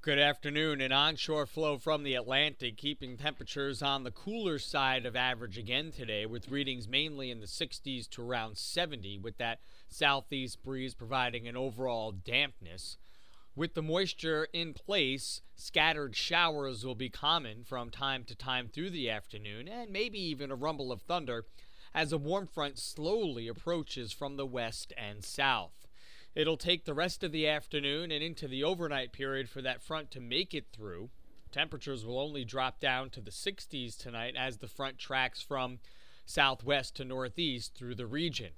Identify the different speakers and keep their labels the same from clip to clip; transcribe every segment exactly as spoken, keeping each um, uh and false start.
Speaker 1: Good afternoon. An onshore flow from the Atlantic keeping temperatures on the cooler side of average again today, with readings mainly in the sixties to around seventy, with that southeast breeze providing an overall dampness. With the moisture in place, scattered showers will be common from time to time through the afternoon, and maybe even a rumble of thunder as a warm front slowly approaches from the west and south. It'll take the rest of the afternoon and into the overnight period for that front to make it through. Temperatures will only drop down to the sixties tonight as the front tracks from southwest to northeast through the region.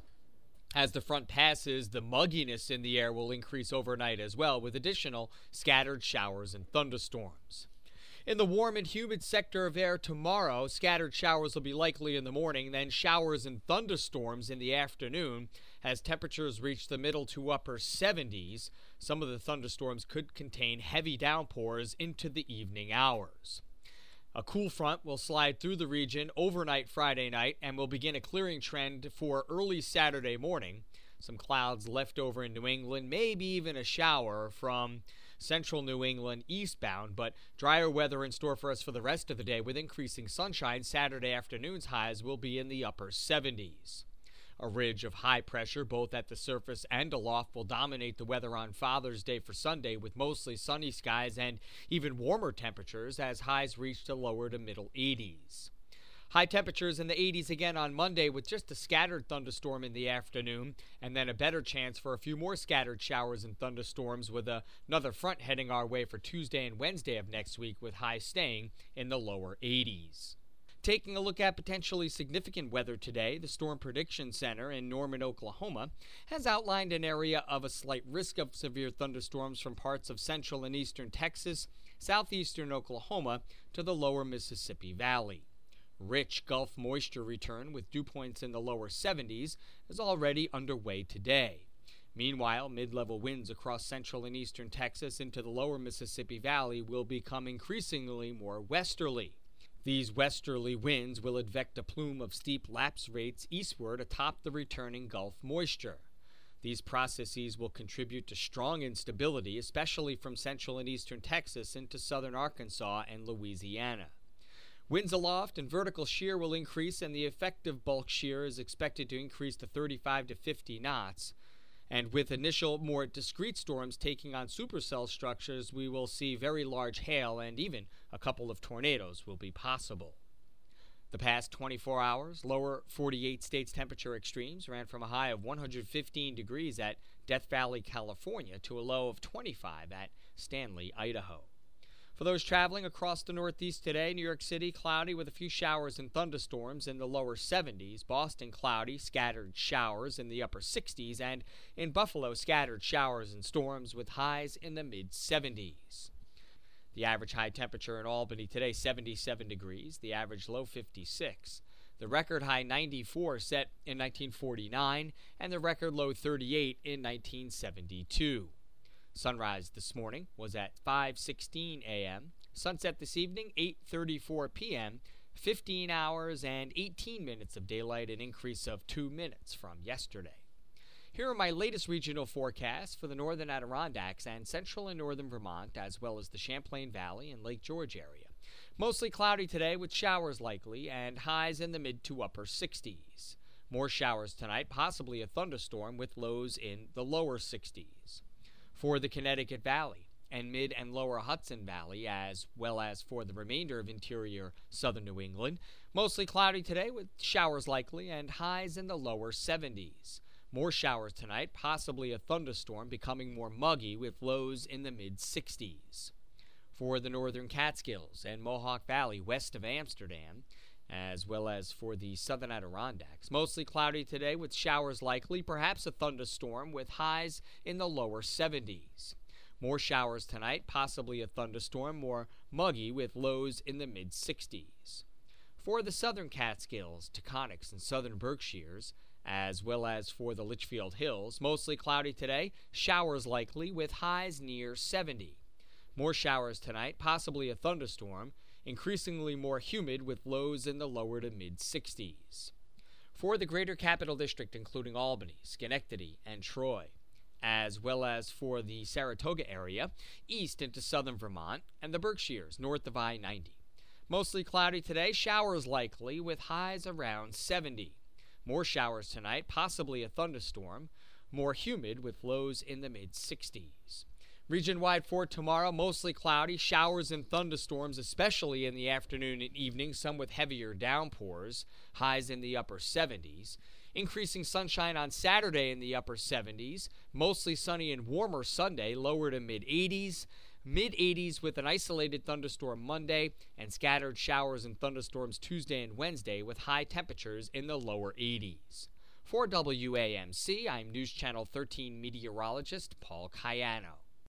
Speaker 1: As the front passes, the mugginess in the air will increase overnight as well, with additional scattered showers and thunderstorms. In the warm and humid sector of air tomorrow, scattered showers will be likely in the morning, then showers and thunderstorms in the afternoon as temperatures reach the middle to upper seventies. Some of the thunderstorms could contain heavy downpours into the evening hours. A cool front will slide through the region overnight Friday night and will begin a clearing trend for early Saturday morning. Some clouds left over in New England, maybe even a shower from central New England eastbound, but drier weather in store for us for the rest of the day with increasing sunshine. Saturday afternoon's highs will be in the upper seventies. A ridge of high pressure, both at the surface and aloft, will dominate the weather on Father's Day for Sunday, with mostly sunny skies and even warmer temperatures as highs reach the lower to middle eighties. High temperatures in the eighties again on Monday, with just a scattered thunderstorm in the afternoon, and then a better chance for a few more scattered showers and thunderstorms with a, another front heading our way for Tuesday and Wednesday of next week, with highs staying in the lower eighties. Taking a look at potentially significant weather today, the Storm Prediction Center in Norman, Oklahoma, has outlined an area of a slight risk of severe thunderstorms from parts of central and eastern Texas, southeastern Oklahoma, to the lower Mississippi Valley. Rich Gulf moisture return with dew points in the lower seventies is already underway today. Meanwhile, mid-level winds across central and eastern Texas into the lower Mississippi Valley will become increasingly more westerly. These westerly winds will advect a plume of steep lapse rates eastward atop the returning Gulf moisture. These processes will contribute to strong instability, especially from central and eastern Texas into southern Arkansas and Louisiana. Winds aloft and vertical shear will increase, and the effective bulk shear is expected to increase to thirty-five to fifty knots. And with initial, more discrete storms taking on supercell structures, we will see very large hail, and even a couple of tornadoes will be possible. The past twenty-four hours, lower forty-eight states temperature extremes ran from a high of one hundred fifteen degrees at Death Valley, California, to a low of twenty-five at Stanley, Idaho. For those traveling across the Northeast today, New York City cloudy with a few showers and thunderstorms in the lower seventies. Boston cloudy, scattered showers in the upper sixties. And in Buffalo, scattered showers and storms with highs in the mid seventies. The average high temperature in Albany today, seventy-seven degrees. The average low, fifty-six. The record high, ninety-four, set in nineteen forty-nine. And the record low, thirty-eight, in nineteen seventy-two. Sunrise this morning was at five sixteen a m Sunset this evening, eight thirty-four p m fifteen hours and eighteen minutes of daylight, an increase of two minutes from yesterday. Here are my latest regional forecasts for the northern Adirondacks and central and northern Vermont, as well as the Champlain Valley and Lake George area. Mostly cloudy today with showers likely and highs in the mid to upper sixties. More showers tonight, possibly a thunderstorm with lows in the lower sixties. For the Connecticut Valley and mid and lower Hudson Valley, as well as for the remainder of interior southern New England, mostly cloudy today with showers likely and highs in the lower seventies. More showers tonight, possibly a thunderstorm, becoming more muggy with lows in the mid sixties. For the northern Catskills and Mohawk Valley west of Amsterdam, as well as for the southern Adirondacks, mostly cloudy today with showers likely, perhaps a thunderstorm with highs in the lower seventies. More showers tonight, possibly a thunderstorm, more muggy with lows in the mid sixties. For the southern Catskills, Taconics, and southern Berkshires, as well as for the Litchfield Hills, mostly cloudy today, showers likely with highs near seventy. More showers tonight, possibly a thunderstorm, increasingly more humid with lows in the lower to mid sixties. For the greater capital district, including Albany, Schenectady, and Troy, as well as for the Saratoga area, east into southern Vermont, and the Berkshires, north of I ninety. Mostly cloudy today, showers likely, with highs around seventy. More showers tonight, possibly a thunderstorm. More humid with lows in the mid sixties. Region-wide for tomorrow, mostly cloudy, showers and thunderstorms, especially in the afternoon and evening, some with heavier downpours, highs in the upper seventies. Increasing sunshine on Saturday in the upper seventies, mostly sunny and warmer Sunday, lower to mid eighties. mid eighties with an isolated thunderstorm Monday, and scattered showers and thunderstorms Tuesday and Wednesday with high temperatures in the lower eighties. For W A M C, I'm News Channel thirteen meteorologist Paul Cayano.